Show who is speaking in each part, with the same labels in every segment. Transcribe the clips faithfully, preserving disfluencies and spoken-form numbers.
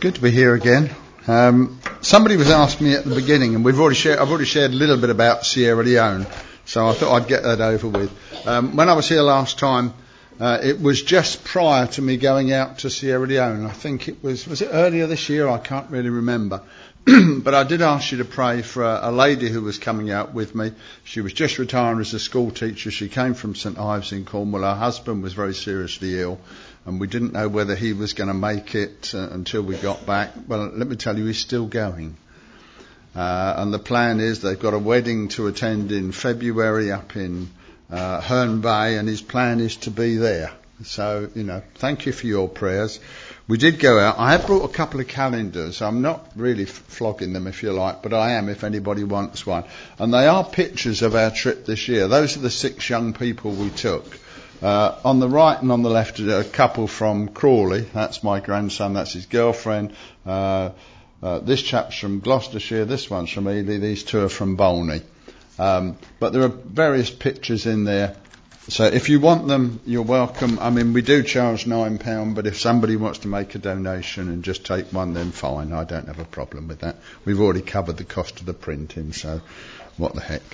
Speaker 1: Good to be here again. Um, somebody was asking me at the beginning, and we've already shared, I've already shared a little bit about Sierra Leone, so I thought I'd get that over with. Um, when I was here last time, uh, it was just prior to me going out to Sierra Leone. I think it was, was it earlier this year? I can't really remember. But I did ask you to pray for a, a lady who was coming out with me. She was just retiring as a school teacher. She came from St Ives in Cornwall. Her husband was very seriously ill, and we didn't know whether he was going to make it uh, until we got back. Well, let me tell you, he's still going. Uh, and the plan is they've got a wedding to attend in February up in uh, Herne Bay, and his plan is to be there. So, you know, thank you for your prayers. We did go out. I have brought a couple of calendars. I'm not really f- flogging them, if you like, but I am if anybody wants one. And they are pictures of our trip this year. Those are the six young people we took. Uh, on the right and on the left are a couple from Crawley. That's my grandson. That's his girlfriend. Uh, uh, this chap's from Gloucestershire. This one's from Ely. These two are from Bolney. Um, but there are various pictures in there. So if you want them, you're welcome. I mean, we do charge nine pounds, but if somebody wants to make a donation and just take one, then fine. I don't have a problem with that. We've already covered the cost of the printing, so what the heck.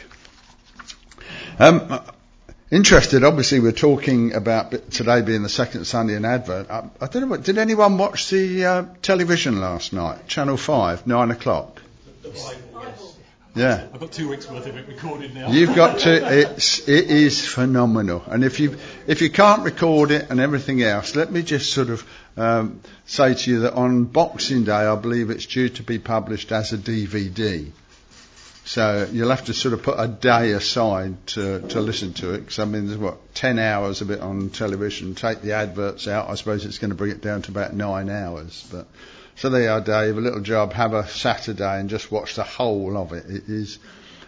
Speaker 1: Um, interested, obviously, we're talking about today being the second Sunday in Advent. I, I don't know, what, did anyone watch the uh, television last night? Channel five, nine o'clock?
Speaker 2: The Bible, yes.
Speaker 1: Yeah.
Speaker 2: I've got two weeks worth of it recorded now.
Speaker 1: You've got to, it's, it is phenomenal. And if you, if you can't record it and everything else, let me just sort of, um, say to you that on Boxing Day, I believe it's due to be published as a D V D. So you'll have to sort of put a day aside to, to listen to it. Cause I mean, there's what, ten hours of it on television. Take the adverts out. I suppose it's going to bring it down to about nine hours, but. So there you are, Dave, a little job, have a Saturday and just watch the whole of it. It is,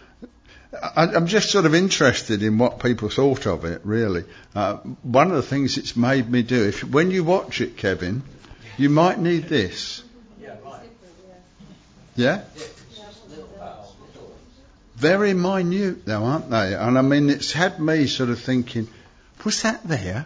Speaker 1: I, I'm just sort of interested in what people thought of it, really. Uh, one of the things it's made me do, if when you watch it, Kevin, you might need this. Yeah? Very minute though, aren't they? And I mean, it's had me sort of thinking, was that there?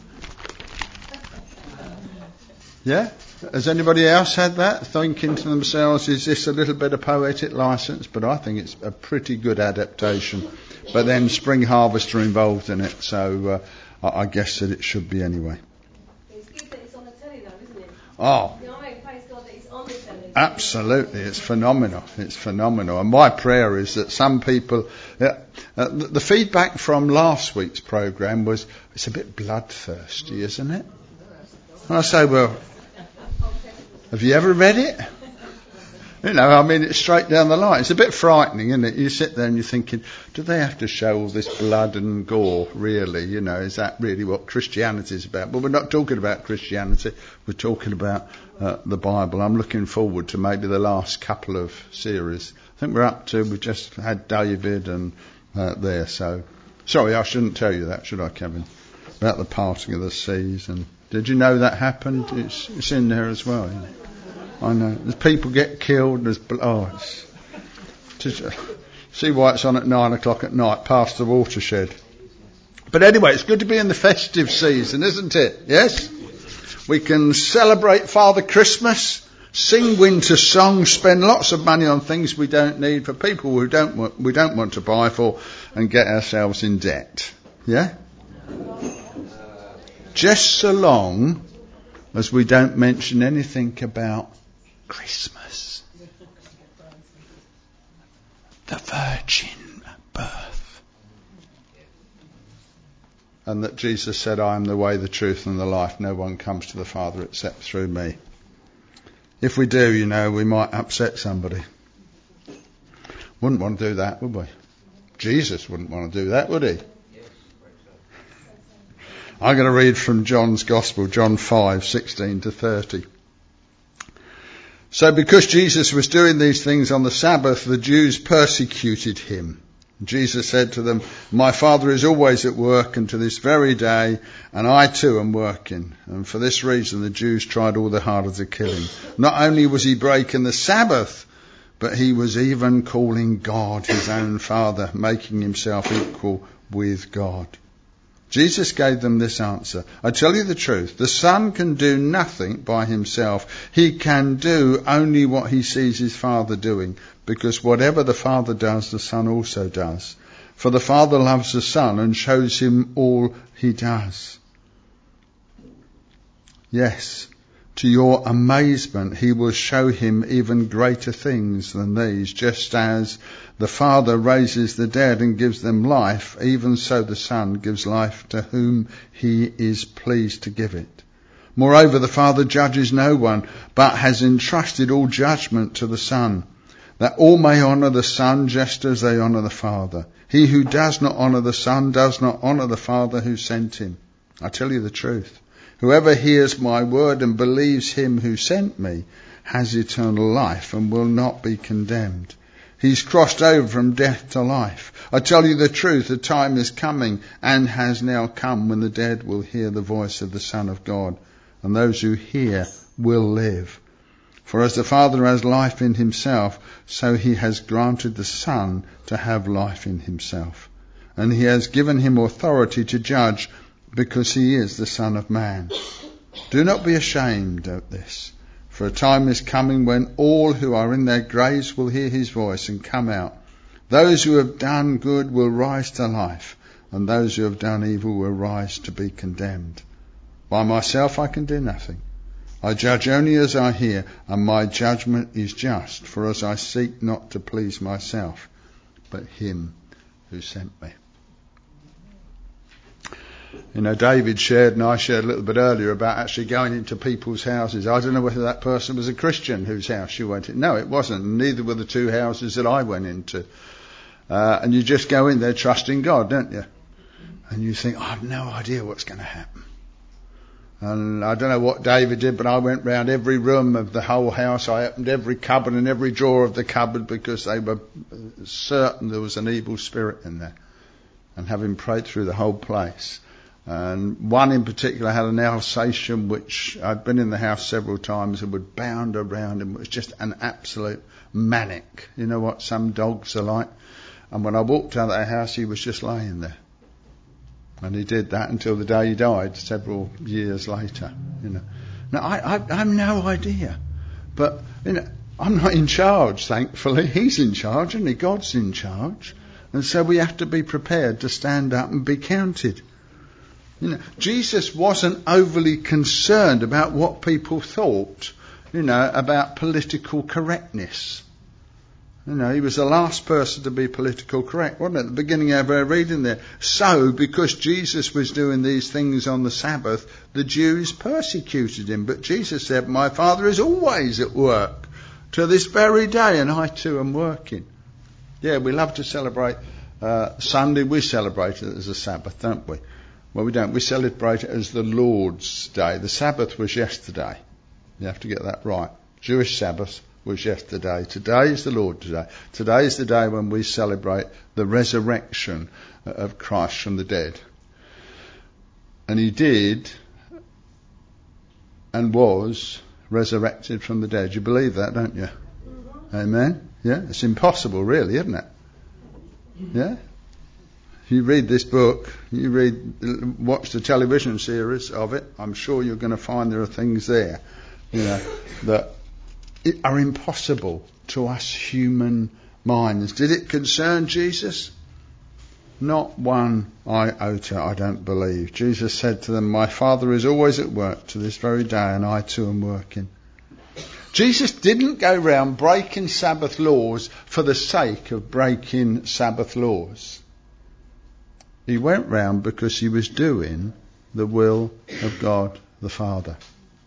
Speaker 1: Yeah? Has anybody else had that? Thinking to themselves, is this a little bit of poetic license? But I think it's a pretty good adaptation. But then Spring Harvest are involved in it, so uh, I guess that it should be anyway.
Speaker 3: It's good that it's on the telly though, isn't it?
Speaker 1: Oh.
Speaker 3: You know what I mean? Praise God that it's on the telly.
Speaker 1: Absolutely, it's phenomenal. It's phenomenal. And my prayer is that some people... Yeah, uh, the, the feedback from last week's programme was, it's a bit bloodthirsty, isn't it? And I say, well... Have you ever read it? You know, I mean, it's straight down the line. It's a bit frightening, isn't it? You sit there and you're thinking, do they have to show all this blood and gore, really? You know, is that really what Christianity is about? But we're not talking about Christianity. We're talking about uh, the Bible. I'm looking forward to maybe the last couple of series. I think we're up to, we've just had David and uh, there, so... Sorry, I shouldn't tell you that, should I, Kevin? About the parting of the seas and... Did you know that happened? It's, it's in there as well. Yeah. I know. There's people get killed. There's oh, it's, just, uh, see why it's on at nine o'clock at night, past the watershed. But anyway, it's good to be in the festive season, isn't it? Yes, we can celebrate Father Christmas, sing winter songs, spend lots of money on things we don't need for people who don't want, we don't want to buy for, and get ourselves in debt. Yeah. Just so long as we don't mention anything about Christmas. The virgin birth. And that Jesus said, I am the way, the truth and the life. No one comes to the Father except through me. If we do, you know, we might upset somebody. Wouldn't want to do that, would we? Jesus wouldn't want to do that, would he? I'm going to read from John's Gospel, John five, sixteen to thirty. So because Jesus was doing these things on the Sabbath, the Jews persecuted him. Jesus said to them, my Father is always at work and to this very day, and I too am working. And for this reason the Jews tried all the harder to kill him. Not only was he breaking the Sabbath, but he was even calling God his own Father, making himself equal with God. Jesus gave them this answer. I tell you the truth, the Son can do nothing by himself. He can do only what he sees his Father doing, because whatever the Father does, the Son also does. For the Father loves the Son and shows him all he does. Yes, to your amazement, he will show him even greater things than these, just as the Father raises the dead and gives them life, even so the Son gives life to whom he is pleased to give it. Moreover, the Father judges no one, but has entrusted all judgment to the Son, that all may honour the Son just as they honour the Father. He who does not honour the Son does not honour the Father who sent him. I tell you the truth. Whoever hears my word and believes him who sent me has eternal life and will not be condemned. He's crossed over from death to life. I tell you the truth, the time is coming and has now come when the dead will hear the voice of the Son of God, and those who hear will live. For as the Father has life in himself, so he has granted the Son to have life in himself. And he has given him authority to judge, because he is the Son of Man. Do not be ashamed of this, for a time is coming when all who are in their graves will hear his voice and come out. Those who have done good will rise to life, and those who have done evil will rise to be condemned. By myself I can do nothing. I judge only as I hear, and my judgment is just, for as I seek not to please myself, but him who sent me. You know, David shared, and I shared a little bit earlier, about actually going into people's houses. I don't know whether that person was a Christian whose house you went in. No, it wasn't. Neither were the two houses that I went into. Uh, and you just go in there trusting God, don't you? And you think, I have no idea what's going to happen. And I don't know what David did, but I went round every room of the whole house. I opened every cupboard and every drawer of the cupboard, because they were certain there was an evil spirit in there. And having prayed through the whole place. And one in particular had an Alsatian, which I'd been in the house several times, and would bound around him. It was just an absolute manic. You know what some dogs are like? And when I walked out of that house, he was just laying there. And he did that until the day he died, several years later. You know. Now, I, I, I have no idea. But, you know, I'm not in charge, thankfully. He's in charge, and he? God's in charge. And so we have to be prepared to stand up and be counted. You know, Jesus wasn't overly concerned about what people thought, you know, about political correctness. You know, he was the last person to be political correct, wasn't it? At the beginning of our reading there. So, because Jesus was doing these things on the Sabbath, the Jews persecuted him. But Jesus said, my Father is always at work to this very day, and I too am working. Yeah, we love to celebrate uh, Sunday. We celebrate it as a Sabbath, don't we? Well, we don't. We celebrate it as the Lord's Day. The Sabbath was yesterday. You have to get that right. Jewish Sabbath was yesterday. Today is the Lord's Day. Today is the day when we celebrate the resurrection of Christ from the dead. And he did and was resurrected from the dead. You believe that, don't you? Mm-hmm. Amen? Yeah? It's impossible, really, isn't it? Yeah? You read this book, you read, watch the television series of it, I'm sure you're going to find there are things there, you know, that are impossible to us human minds. Did it concern Jesus? Not one iota, I don't believe. Jesus said to them, my Father is always at work to this very day, and I too am working. Jesus didn't go round breaking Sabbath laws for the sake of breaking Sabbath laws. He went round because he was doing the will of God the Father.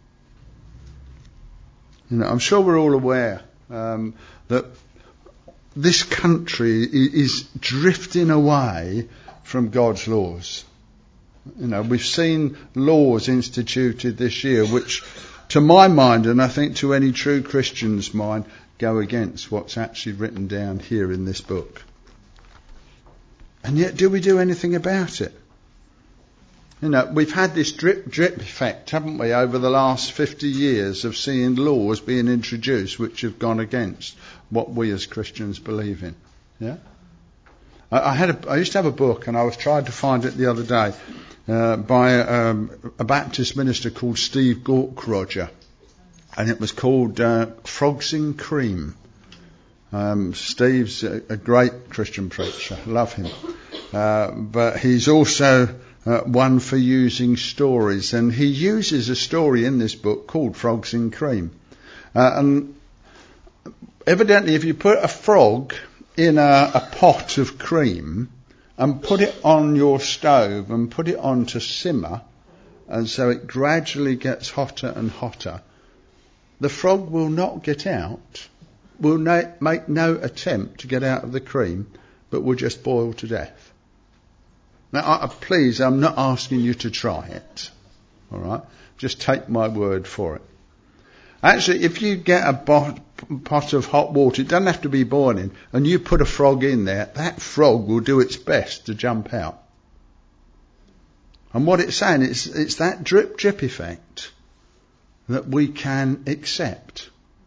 Speaker 1: You know, I'm sure we're all aware um, that this country is drifting away from God's laws. You know, we've seen laws instituted this year which, to my mind, and I think to any true Christian's mind, go against what's actually written down here in this book. And yet, do we do anything about it? You know, we've had this drip drip effect, haven't we, over the last fifty years of seeing laws being introduced which have gone against what we as Christians believe in. Yeah? I, I had a, I used to have a book, and I was trying to find it the other day, uh, by um, a Baptist minister called Steve Gaukroger, and it was called uh, Frogs in Cream. Um, Steve's a, a great Christian preacher, love him, uh, but he's also uh, one for using stories, and he uses a story in this book called Frogs in Cream. Uh, and evidently, if you put a frog in a, a pot of cream and put it on your stove and put it on to simmer, and so it gradually gets hotter and hotter, the frog will not get out, will na- make no attempt to get out of the cream, but will just boil to death. Now, I, please, I'm not asking you to try it, all right? Just take my word for it. Actually, if you get a pot, pot of hot water, it doesn't have to be boiling, and you put a frog in there, that frog will do its best to jump out. And what it's saying, it's, it's that drip drip effect that we can accept.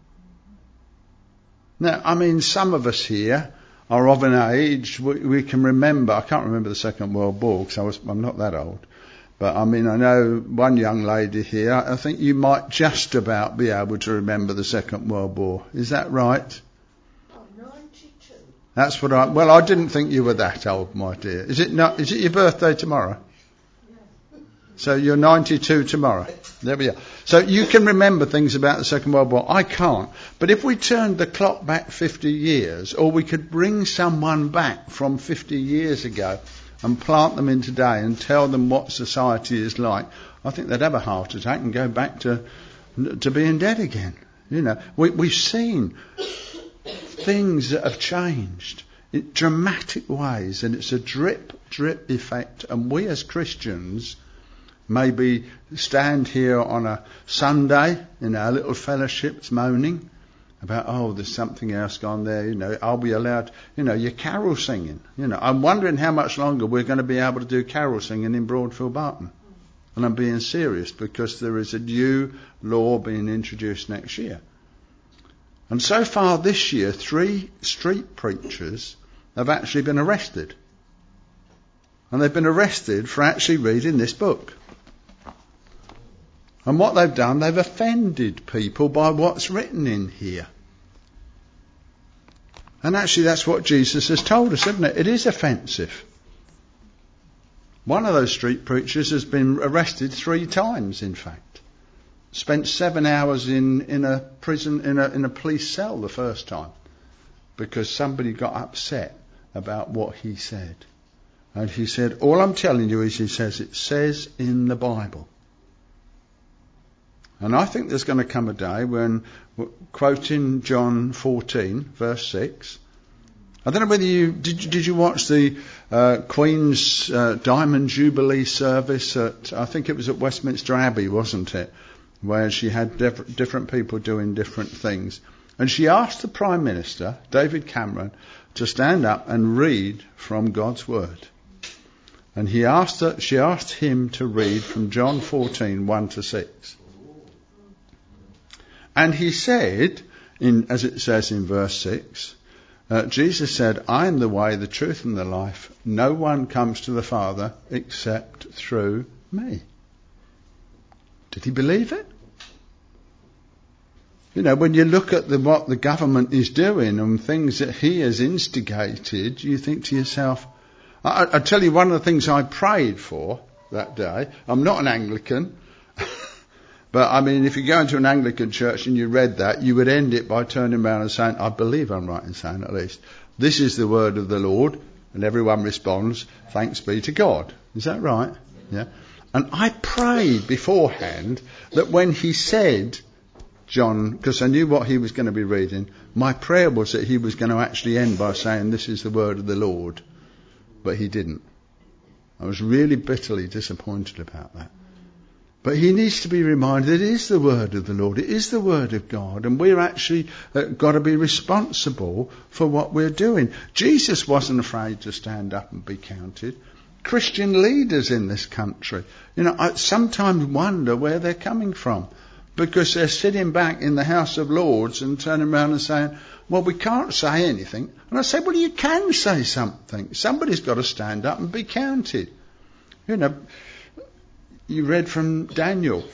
Speaker 1: Now, I mean, some of us here are of an age, we, we can remember, I can't remember the Second World War because I was, I'm not that old. But I mean, I know one young lady here, I think you might just about be able to remember the Second World War. Is that right?
Speaker 4: Oh, ninety-two.
Speaker 1: That's what I, well, I didn't think you were that old, my dear. Is it not, is it your birthday tomorrow?
Speaker 4: Yeah.
Speaker 1: So you're ninety-two tomorrow. There we are. So you can remember things about the Second World War. I can't. But if we turned the clock back fifty years, or we could bring someone back from fifty years ago and plant them in today and tell them what society is like, I think they'd have a heart attack and go back to to being dead again. You know, we, we've seen things that have changed in dramatic ways, and it's a drip, drip effect. And we as Christians maybe stand here on a Sunday in our little fellowships moaning about, oh, there's something else gone there, you know, are we allowed, you know, your carol singing, you know. I'm wondering how much longer we're going to be able to do carol singing in Broadfield Barton. And I'm being serious, because there is a new law being introduced next year. And so far this year, three street preachers have actually been arrested. And they've been arrested for actually reading this book. And what they've done, they've offended people by what's written in here. And actually that's what Jesus has told us, isn't it? It is offensive. One of those street preachers has been arrested three times, in fact. Spent seven hours in, in a prison, in a, in a police cell the first time, because somebody got upset about what he said. And he said, all I'm telling you is, he says, it says in the Bible. And I think there's going to come a day when, quoting John fourteen, verse six, I don't know whether you, did you, did you watch the uh, Queen's uh, Diamond Jubilee service at, I think it was at Westminster Abbey, wasn't it? Where she had diff- different people doing different things. And she asked the Prime Minister, David Cameron, to stand up and read from God's Word. And he asked her, she asked him to read from John fourteen, one to six. And he said, in, as it says in verse six, uh, Jesus said, I am the way, the truth and the life. No one comes to the Father except through me. Did he believe it? You know, when you look at the, what the government is doing and things that he has instigated, you think to yourself, I, I tell you, one of the things I prayed for that day, I'm not an Anglican, but I mean, if you go into an Anglican church and you read that, you would end it by turning around and saying, I believe I'm right in saying at least, this is the word of the Lord, and everyone responds, thanks be to God. Is that right? Yeah. And I prayed beforehand that when he said, John, because I knew what he was going to be reading, my prayer was that he was going to actually end by saying, this is the word of the Lord. But he didn't. I was really bitterly disappointed about that. But he needs to be reminded it is the word of the Lord, it is the word of God, and we're actually uh, got to be responsible for what we're doing. Jesus wasn't afraid to stand up and be counted. Christian leaders in this country, you know, I sometimes wonder where they're coming from. because they're sitting back in the House of Lords and turning around and saying, well, we can't say anything. And I said, well, you can say something. Somebody's got to stand up and be counted. You know, you read from Daniel.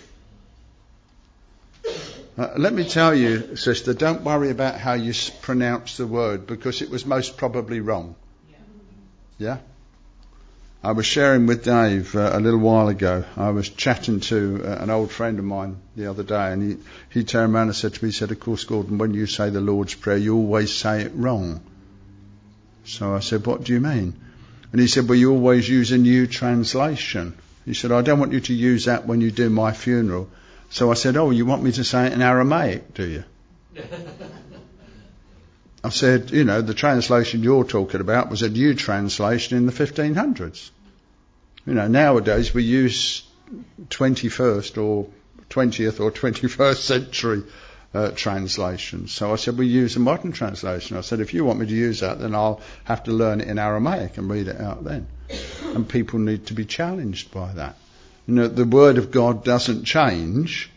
Speaker 1: Uh, let me tell you, sister, don't worry about how you s- pronounce the word, because it was most probably wrong. Yeah? I was sharing with Dave uh, a little while ago. I was chatting to uh, an old friend of mine the other day, and he, he turned around and said to me, he said, of course, Gordon, when you say the Lord's Prayer, you always say it wrong. So I said, what do you mean? And he said, well, you always use a new translation. He said, I don't want you to use that when you do my funeral. So I said, oh, you want me to say it in Aramaic, do you? I said, you know, the translation you're talking about was a new translation in the fifteen hundreds. You know, nowadays we use twenty-first or twentieth or twenty-first century uh, translations. So I said, we use a modern translation. I said, if you want me to use that, then I'll have to learn it in Aramaic and read it out then. And people need to be challenged by that. You know, the Word of God doesn't change.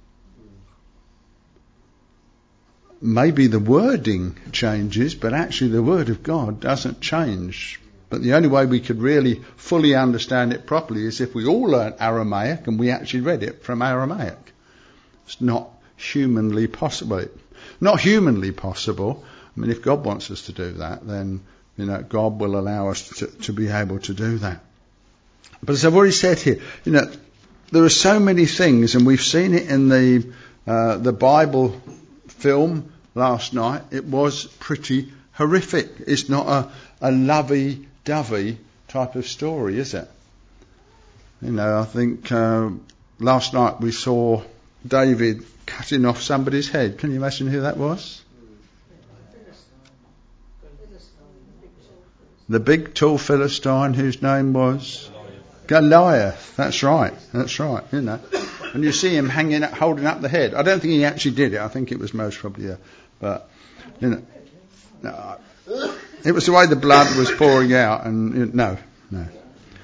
Speaker 1: Maybe the wording changes, but actually the Word of God doesn't change. But the only way we could really fully understand it properly is if we all learnt Aramaic and we actually read it from Aramaic. It's not humanly possible. Not humanly possible. I mean, if God wants us to do that, then, you know, God will allow us to, to be able to do that. But as I've already said here, you know, there are so many things, and we've seen it in the uh, the Bible film last night. It was pretty horrific. It's not a, a lovey-dovey type of story, is it? You know, I think uh, last night we saw David cutting off somebody's head. Can you imagine who that was? The big tall Philistine whose name was Goliath. That's right. That's right. You know, and you see him hanging, up, holding up the head. I don't think he actually did it. I think it was most probably a, but you know, no, it was the way the blood was pouring out, and you know, no, no.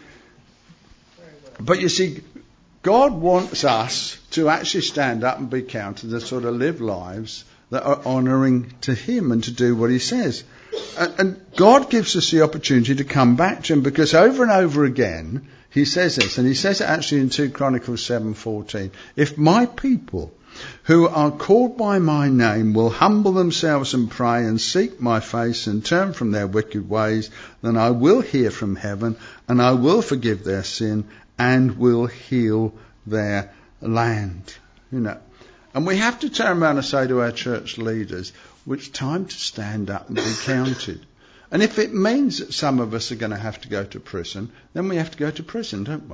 Speaker 1: But you see, God wants us to actually stand up and be counted, to sort of live lives that are honouring to Him and to do what He says. And, and God gives us the opportunity to come back to Him, because over and over again He says this, and He says it actually in two Chronicles seven fourteen. If my people who are called by my name will humble themselves and pray and seek my face and turn from their wicked ways, then I will hear from heaven and I will forgive their sin and will heal their land. You know, and we have to turn around and say to our church leaders, it's time to stand up and be counted. And if it means that some of us are going to have to go to prison, then we have to go to prison, don't we?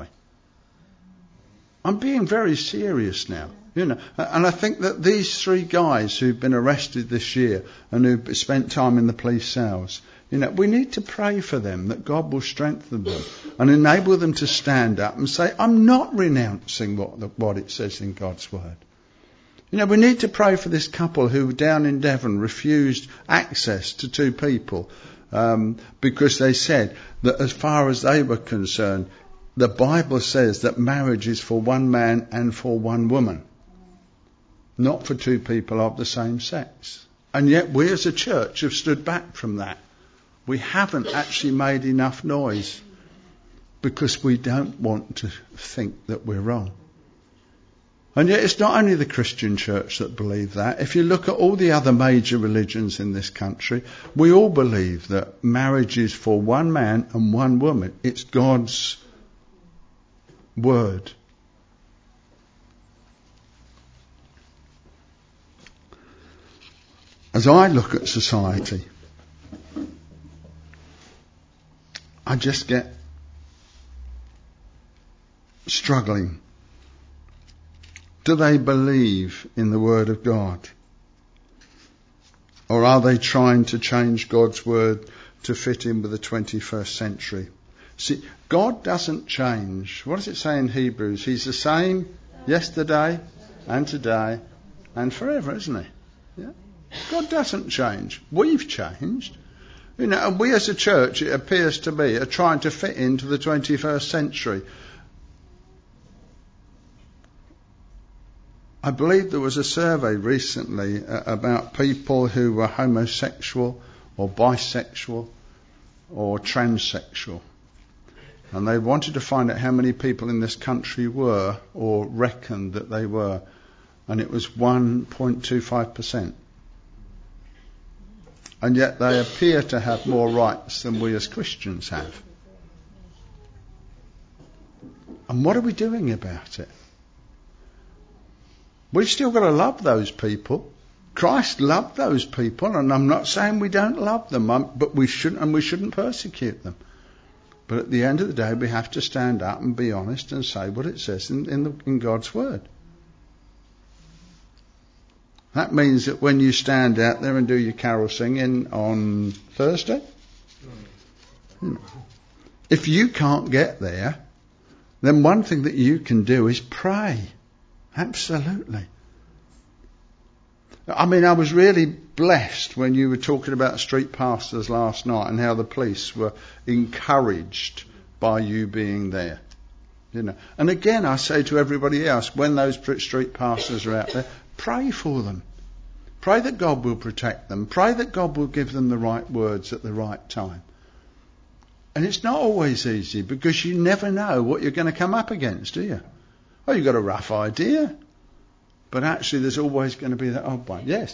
Speaker 1: I'm being very serious now, you know. And I think that these three guys who've been arrested this year and who spent time in the police cells, you know, we need to pray for them, that God will strengthen them and enable them to stand up and say, I'm not renouncing what, the, what it says in God's word. You know, we need to pray for this couple who down in Devon refused access to two people um, because they said that as far as they were concerned, the Bible says that marriage is for one man and for one woman, not for two people of the same sex. And yet we as a church have stood back from that. We haven't actually made enough noise because we don't want to think that we're wrong. And yet it's not only the Christian church that believe that. If you look at all the other major religions in this country, we all believe that marriage is for one man and one woman. It's God's word. As I look at society, I just get struggling. Do they believe in the Word of God? Or are they trying to change God's Word to fit in with the twenty-first century? See, God doesn't change. What does it say in Hebrews? He's the same yesterday and today and forever, isn't He? Yeah? God doesn't change. We've changed. You know, and we as a church, it appears to me, are trying to fit into the twenty-first century. I believe there was a survey recently uh, about people who were homosexual or bisexual or transsexual. And they wanted to find out how many people in this country were or reckoned that they were. And it was one point two five percent. And yet they appear to have more rights than we as Christians have. And what are we doing about it? We've still got to love those people. Christ loved those people, and I'm not saying we don't love them, but we shouldn't, and we shouldn't persecute them. But at the end of the day, we have to stand up and be honest and say what it says in, in, the, in God's Word. That means that when you stand out there and do your carol singing on Thursday, hmm, if you can't get there, then one thing that you can do is pray. Absolutely. I mean, I was really blessed when you were talking about street pastors last night and how the police were encouraged by you being there. You know, and again, I say to everybody else, when those street pastors are out there, pray for them. Pray that God will protect them. Pray that God will give them the right words at the right time. And it's not always easy because you never know what you're going to come up against, do you? Oh, you've got a rough idea. But actually there's always going to be that odd one. Yes?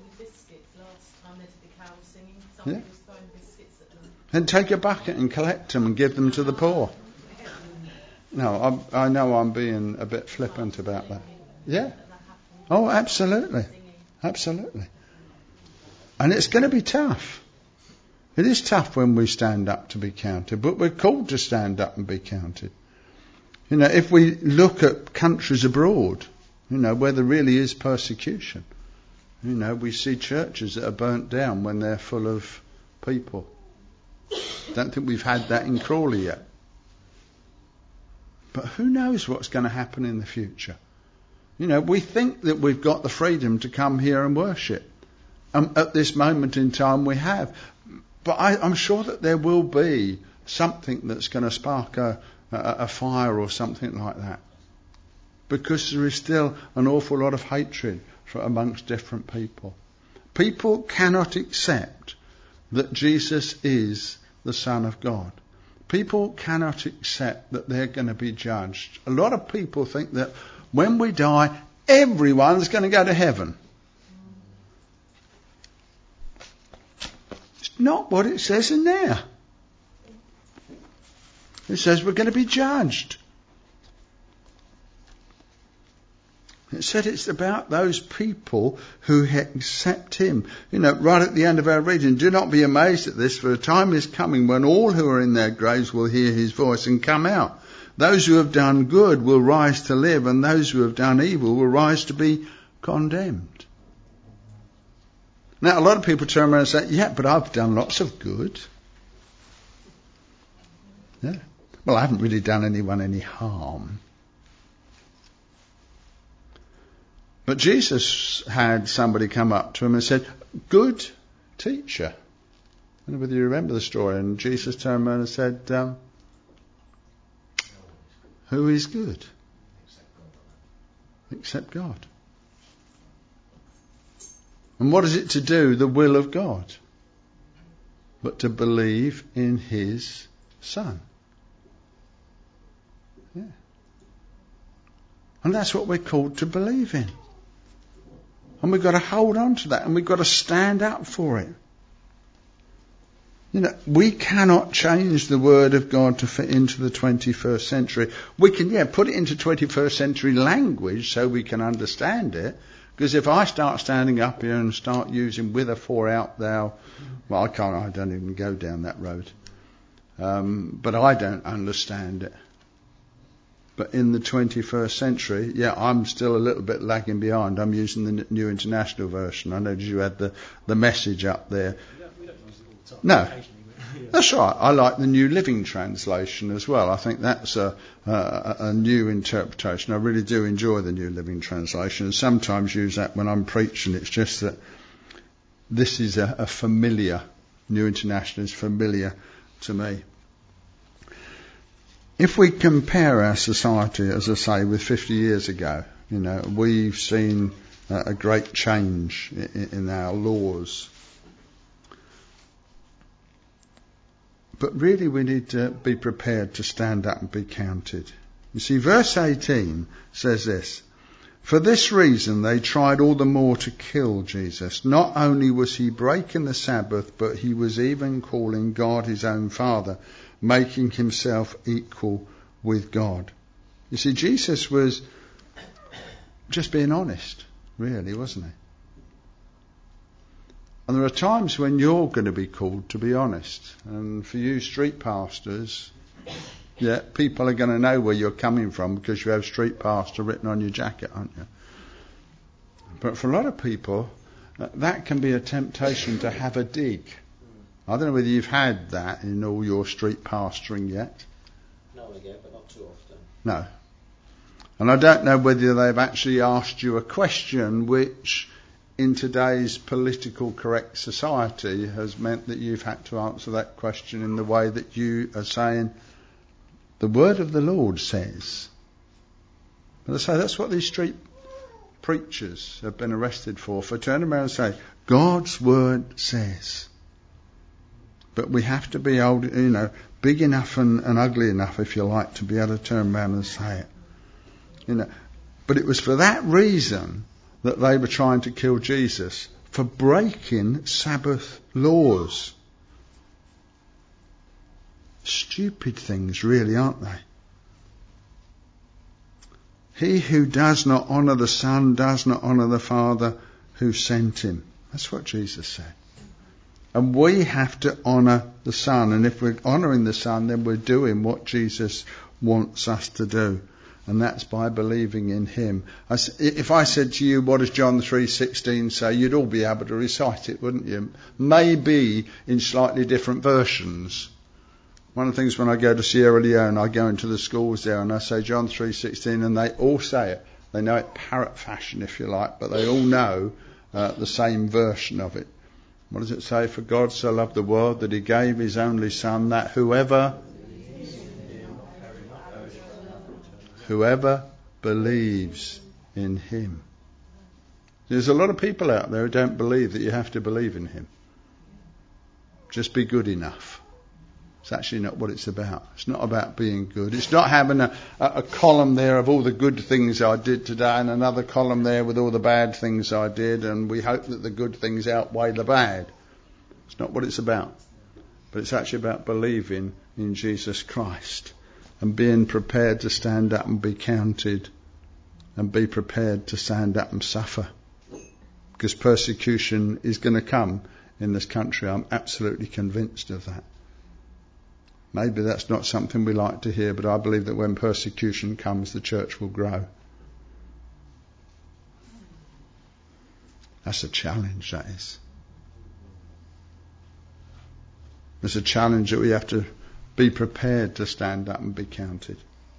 Speaker 1: Yeah. And take a bucket and collect them and give them to the poor. No, I, I know I'm being a bit flippant about that. Yeah. Oh, absolutely. Absolutely. And it's going to be tough. It is tough when we stand up to be counted, but we're called to stand up and be counted. You know, if we look at countries abroad, you know, where there really is persecution, you know, we see churches that are burnt down when they're full of people. Don't think we've had that in Crawley yet. But who knows what's going to happen in the future? You know, we think that we've got the freedom to come here and worship. Um, at this moment in time we have. But I, I'm sure that there will be something that's going to spark a, a, a fire or something like that. Because there is still an awful lot of hatred for, amongst different people. People cannot accept that Jesus is the Son of God. People cannot accept that they're going to be judged. A lot of people think that when we die, everyone's going to go to heaven. It's not what it says in there. It says we're going to be judged. It said it's about those people who accept him. You know, right at the end of our reading, do not be amazed at this, for a time is coming when all who are in their graves will hear his voice and come out. Those who have done good will rise to live, and those who have done evil will rise to be condemned. Now, a lot of people turn around and say, yeah, but I've done lots of good. Yeah. Well, I haven't really done anyone any harm. But Jesus had somebody come up to him and said, good teacher. I don't know whether you remember the story. And Jesus turned around and said, um, who is good? Except God. And what is it to do? The will of God. But to believe in his Son. Yeah. And that's what we're called to believe in. And we've got to hold on to that, and we've got to stand up for it. You know, we cannot change the Word of God to fit into the twenty-first century. We can, yeah, put it into twenty-first century language so we can understand it. Because if I start standing up here and start using with or for out thou, well, I can't, I don't even go down that road. Um, but I don't understand it. But in the twenty-first century, yeah, I'm still a little bit lagging behind. I'm using the New International Version. I noticed you had the, the message up there.
Speaker 2: We don't, we don't use it all the time.
Speaker 1: No, that's right. I like the New Living Translation as well. I think that's a, a, a new interpretation. I really do enjoy the New Living Translation, and sometimes use that when I'm preaching. It's just that this is a, a familiar, New International is familiar to me. if we compare our society, as I say, with fifty years ago, you know, we've seen uh, a great change in, in our laws. But really we need to be prepared to stand up and be counted. You see, verse eighteen says this: "For this reason they tried all the more to kill Jesus. Not only was he breaking the Sabbath, but he was even calling God his own Father, making himself equal with God." You see, Jesus was just being honest, really, wasn't he? And there are times when you're going to be called to be honest. And for you street pastors, yeah, people are going to know where you're coming from because you have street pastor written on your jacket, aren't you? But for a lot of people, uh, that can be a temptation to have a dig. I don't know whether you've had that in all your street pastoring yet.
Speaker 5: Now and again, but not too often.
Speaker 1: No. And I don't know whether they've actually asked you a question which, in today's political correct society, has meant that you've had to answer that question in the way that you are saying, the word of the Lord says. But I say that's what these street preachers have been arrested for, for turning around and say, God's word says. But we have to be old, you know, big enough and, and ugly enough, if you like, to be able to turn around and say it. You know, but it was for that reason that they were trying to kill Jesus, for breaking Sabbath laws. Stupid things, really, aren't they? He who does not honour the Son does not honour the Father who sent him. That's what Jesus said. And we have to honour the Son. And if we're honouring the Son, then we're doing what Jesus wants us to do. And that's by believing in him. If I said to you, what does John three sixteen say? You'd all be able to recite it, wouldn't you? Maybe in slightly different versions. One of the things when I go to Sierra Leone, I go into the schools there and I say John three sixteen, and they all say it. They know it parrot fashion, if you like, but they all know uh, the same version of it. What does it say? For God so loved the world that he gave his only Son, that whoever whoever believes in him. There's a lot of people out there who don't believe that you have to believe in him. Just be good enough. It's actually not what it's about. It's not about being good. It's not having a, a, a column there of all the good things I did today and another column there with all the bad things I did, and we hope that the good things outweigh the bad. It's not what it's about. But it's actually about believing in Jesus Christ and being prepared to stand up and be counted and be prepared to stand up and suffer. Because persecution is going to come in this country. I'm absolutely convinced of that. Maybe that's not something we like to hear, but I believe that when persecution comes, the church will grow. That's a challenge, that is. It's a challenge that we have to be prepared to stand up and be counted.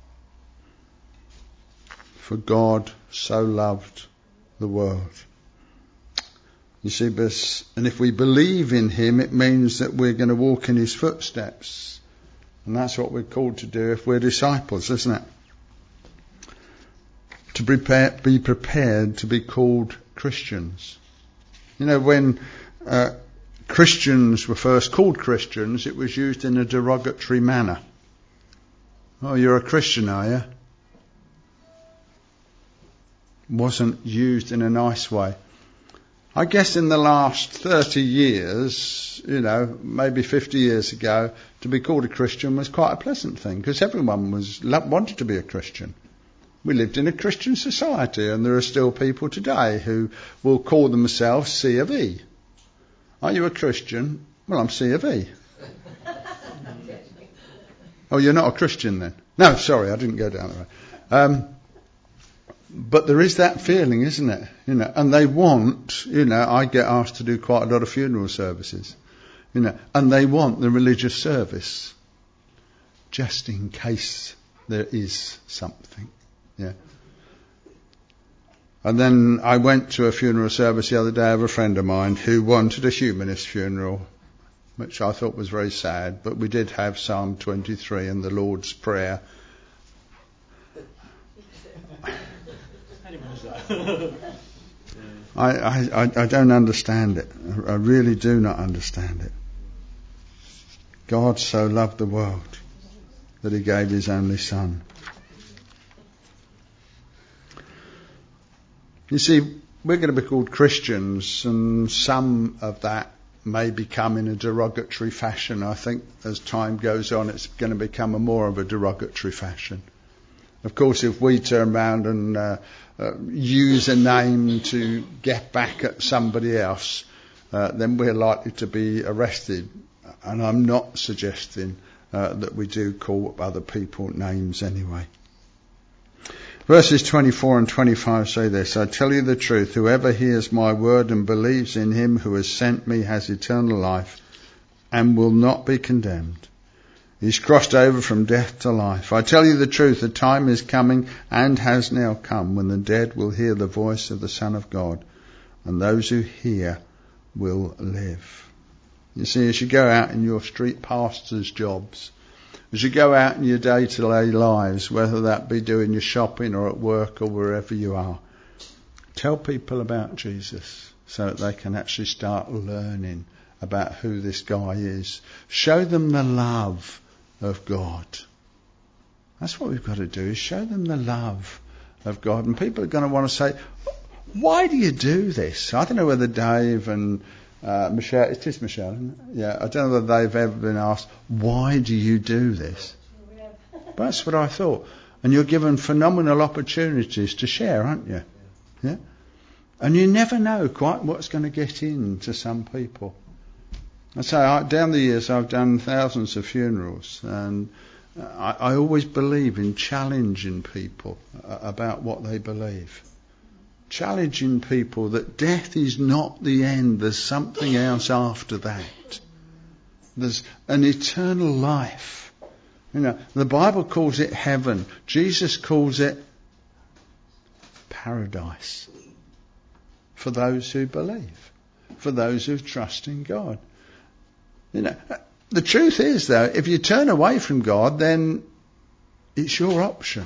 Speaker 1: For God so loved the world. You see, and if we believe in him, it means that we're going to walk in his footsteps. And that's what we're called to do if we're disciples, isn't it? To prepare, be prepared to be called Christians. You know, when uh, Christians were first called Christians, it was used in a derogatory manner. Oh, you're a Christian, are you? Wasn't used in a nice way. I guess in the last thirty years, you know, maybe fifty years ago, to be called a Christian was quite a pleasant thing because everyone was wanted to be a Christian. We lived in a Christian society, and there are still people today who will call themselves C of E. Are you a Christian? Well, I'm C of E. Oh, you're not a Christian then? No, sorry, I didn't go down that way. Um, but there is that feeling, isn't it? You know, and they want, you know, I get asked to do quite a lot of funeral services, you know, and they want the religious service just in case there is something. Yeah. And then I went to a funeral service the other day of a friend of mine who wanted a humanist funeral. which I thought was very sad, but we did have Psalm twenty-three and the Lord's Prayer. I, I, I don't understand it. I really do not understand it. God so loved the world that he gave his only Son. You see, we're going to be called Christians, and some of that may become in a derogatory fashion. I think as time goes on, it's going to become a more of a derogatory fashion. Of course, if we turn around and uh, uh, use a name to get back at somebody else, uh, then we're likely to be arrested. And I'm not suggesting uh, that we do call other people names anyway. Verses twenty-four and twenty-five say this: I tell you the truth, whoever hears my word and believes in him who has sent me has eternal life and will not be condemned. He's crossed over from death to life. I tell you the truth, the time is coming and has now come when the dead will hear the voice of the Son of God, and those who hear will live. You see, as you go out in your street pastors' jobs, as you go out in your day-to-day lives, whether that be doing your shopping or at work or wherever you are, tell people about Jesus so that they can actually start learning about who this guy is. Show them the love of God. That's what we've got to do, is show them the love of God. And people are going to want to say, why do you do this? I don't know whether Dave and uh, Michelle, it is Michelle, isn't it? Yeah, I don't know whether they've ever been asked, why do you do this? But that's what I thought. And you're given phenomenal opportunities to share, aren't you? Yeah. And you never know quite what's going to get into some people. I say, I, down the years I've done thousands of funerals, and I, I always believe in challenging people uh, about what they believe. Challenging people that death is not the end, there's something else after that. There's an eternal life. You know, the Bible calls it heaven. Jesus calls it paradise for those who believe, for those who trust in God. You know, the truth is, though, if you turn away from God, then it's your option.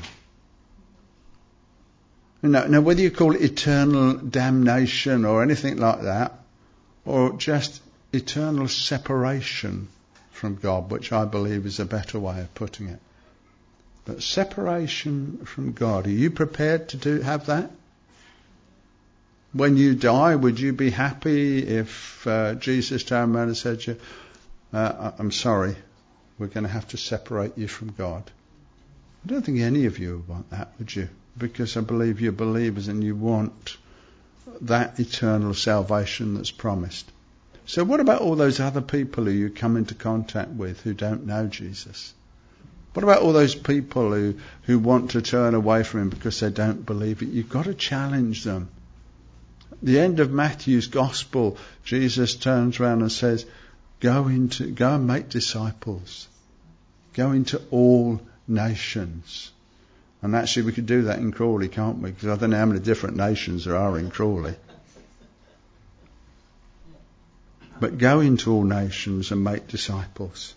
Speaker 1: You know, now, whether you call it eternal damnation or anything like that, or just eternal separation from God, which I believe is a better way of putting it. But separation from God, are you prepared to do have that? When you die, would you be happy if uh, Jesus turned around and said to you, uh, I'm sorry, we're going to have to separate you from God? I don't think any of you would want that, would you? Because I believe you're believers and you want that eternal salvation that's promised. So what about all those other people who you come into contact with who don't know Jesus? What about all those people who, who want to turn away from him because they don't believe it? You've got to challenge them. At the end of Matthew's Gospel, Jesus turns around and says, go into, go and make disciples. Go into all nations. And actually we could do that in Crawley, can't we? Because I don't know how many different nations there are in Crawley. But go into all nations and make disciples.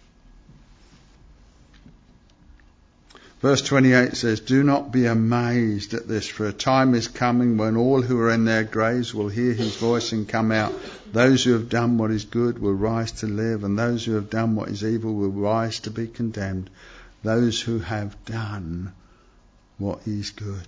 Speaker 1: Verse twenty-eight says, do not be amazed at this, for a time is coming when all who are in their graves will hear his voice and come out. Those who have done what is good will rise to live, and those who have done what is evil will rise to be condemned. Those who have done what is good.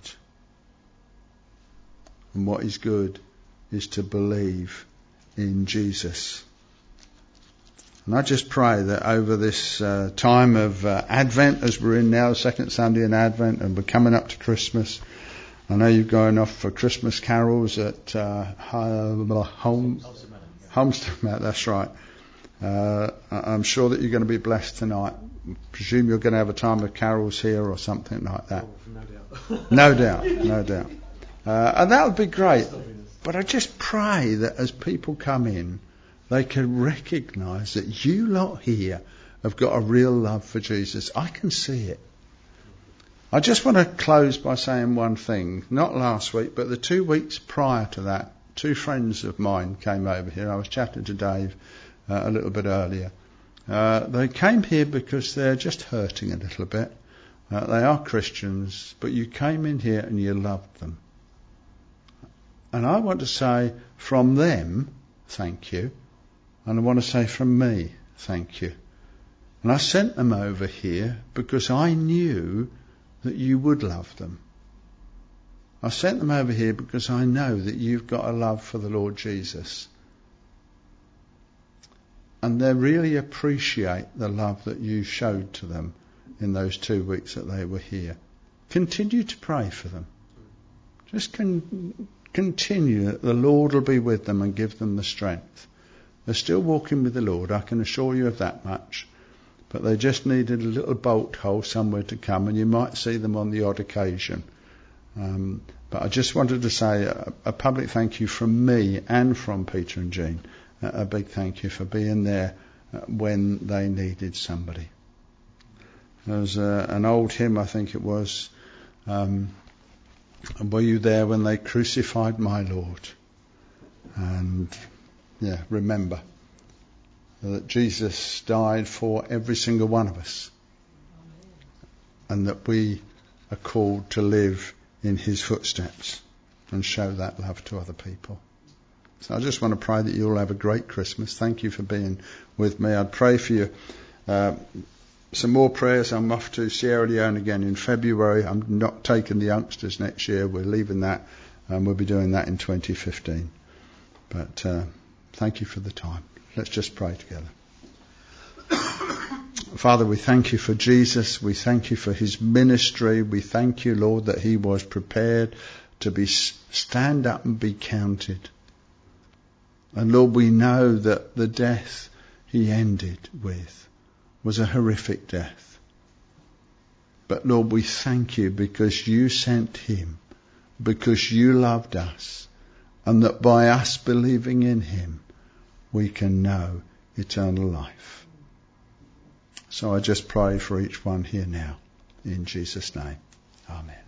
Speaker 1: And what is good is to believe in Jesus. And I just pray that over this uh, time of uh, Advent, as we're in now, second Sunday in Advent, and we're coming up to Christmas. I know you're going off for Christmas carols at uh, home, Homestead Mount, that's right. Uh, I'm sure that you're going to be blessed tonight. I presume you're going to have a time of carols here or something like that.
Speaker 2: Oh, no doubt.
Speaker 1: No doubt, no doubt. Uh, and that would be great. But I just pray that as people come in, they can recognise that you lot here have got a real love for Jesus. I can see it. I just want to close by saying one thing. Not last week, but the two weeks prior to that, two friends of mine came over here. I was chatting to Dave, uh, a little bit earlier. Uh, they came here because they're just hurting a little bit. Uh, they are Christians, but you came in here and you loved them. And I want to say from them, thank you. And I want to say from me, thank you. And I sent them over here because I knew that you would love them. I sent them over here because I know that you've got a love for the Lord Jesus. And they really appreciate the love that you showed to them in those two weeks that they were here. Continue to pray for them. Just con- continue that the Lord will be with them and give them the strength. They're still walking with the Lord, I can assure you of that much. But they just needed a little bolt hole somewhere to come, and you might see them on the odd occasion. Um, but I just wanted to say a, a public thank you from me and from Peter and Jean. A big thank you for being there when they needed somebody. There was a, an old hymn, I think it was, um, were you there when they crucified my Lord? And yeah, remember that Jesus died for every single one of us, and that we are called to live in his footsteps and show that love to other people. So I just want to pray that you'll have a great Christmas. Thank you for being with me. I'd pray for you. Uh, some more prayers. I'm off to Sierra Leone again in February. I'm not taking the youngsters next year. We're leaving that, and we'll be doing that in twenty fifteen. But uh, thank you for the time. Let's just pray together. Father, we thank you for Jesus. We thank you for his ministry. We thank you, Lord, that he was prepared to be stand up and be counted. And Lord, we know that the death he ended with was a horrific death. But Lord, we thank you because you sent him, because you loved us, and that by us believing in him, we can know eternal life. So I just pray for each one here now, in Jesus' name. Amen.